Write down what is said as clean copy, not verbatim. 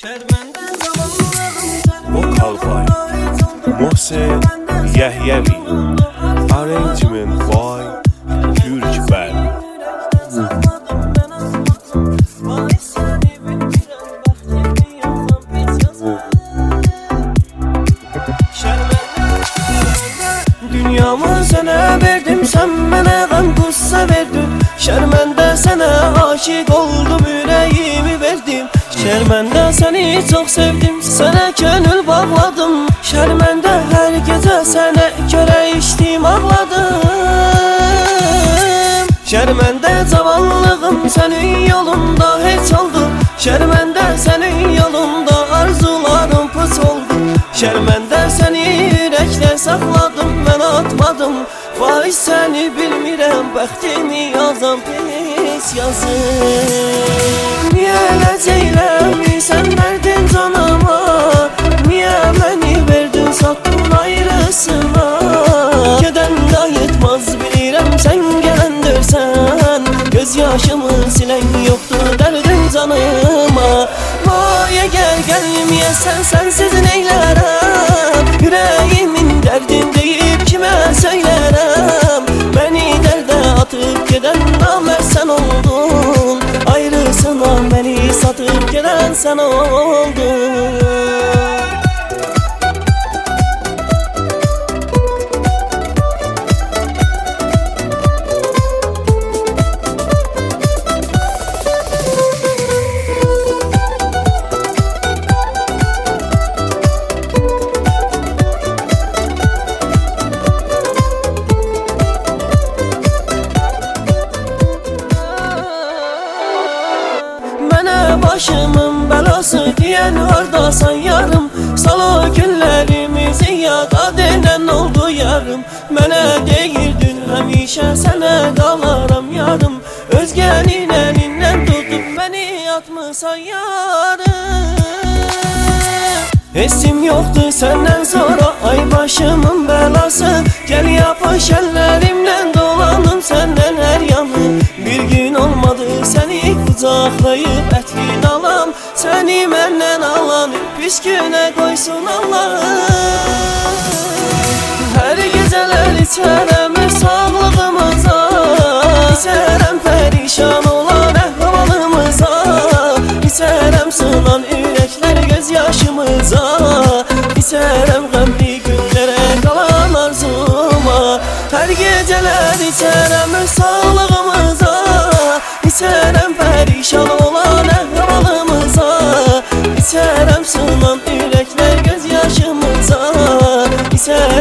Vocal by Mohsen Yahyavi. Arrangement by Gürcübel. Dünyamı sana verdim, sen bana gam gussa verdin. Şermende sana aşık oldum, yüreğimi verdim. Şermende seni çok sevdim, sana gönül bağladım. Şermende her gece sana göre içtim, ağladım. Şermende zavallığım senin yolunda hiç oldu. Şermende senin yolunda arzularım pıs oldu. Şermende seni yürekle sakladım, ben atmadım. Vay seni bilmirəm, bəxtimi yazam pis yazım. Niye ləcəyləm, sen verdin canıma? Niye beni verdin, sattın ayrısına? Geden qayıtmaz bilirəm, sen gələndirsən. Göz yaşımı silən yoktur dərdin canıma. Vay əgər gəlməyəsən, sensiz neylərəm? Yüreğimin dərdin deyip kime söylerəm? Beni derde atıp giden namert sen oldun. Ayrısına beni satıp gelen sen oldun. Başımın belası diyen hardasan yarım. Salı günlerimizi yada denen oldu yarım. Mənə deyirdin həmişə sənə qalaram yarım. Özgənin əlindən tutup beni atmısan yarım. Esim yoktu senden sonra, ay başımın belası. Gel yapış ellerimden dolanım senden her yanı. Bir gün olmadı seni kucaklayıp etkin alam. Seni benden alan pis güne koysun Allah. Her geceler içerem sağlığımıza. İçerem perişan olan ehvalımıza. İçerem sınan yürekler gözyaşımıza. İçerem qəmli günlere kalan arzuma. Her geceler içerem sağlığımıza. İçerem perişan olan ehvalımıza. İçerem sınan yürekler gözyaşımıza. İçerem